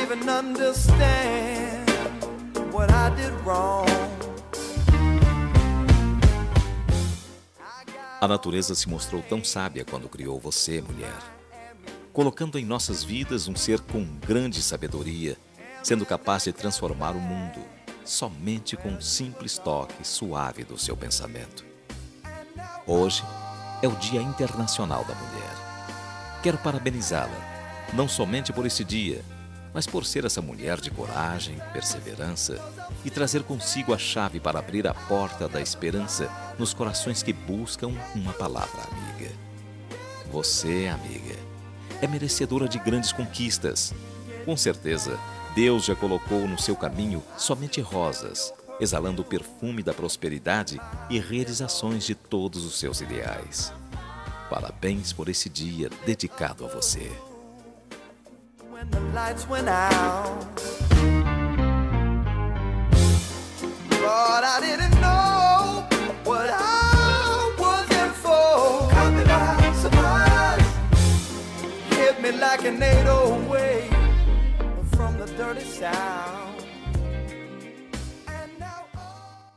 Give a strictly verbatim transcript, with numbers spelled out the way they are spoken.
even understand what I did wrong. A natureza se mostrou tão sábia quando criou você, mulher, colocando em nossas vidas um ser com grande sabedoria, sendo capaz de transformar o mundo, somente com um simples toque suave do seu pensamento. Hoje é o Dia Internacional da Mulher. Quero parabenizá-la, não somente por esse dia, mas por ser essa mulher de coragem, perseverança e trazer consigo a chave para abrir a porta da esperança nos corações que buscam uma palavra amiga. Você, amiga, é merecedora de grandes conquistas. Com certeza, Deus já colocou no seu caminho somente rosas, exalando o perfume da prosperidade e realizações de todos os seus ideais. Parabéns por esse dia dedicado a você. When the lights went out, but I didn't know what I was in for. Caught me by surprise, hit me like an eight oh wave from the dirty south.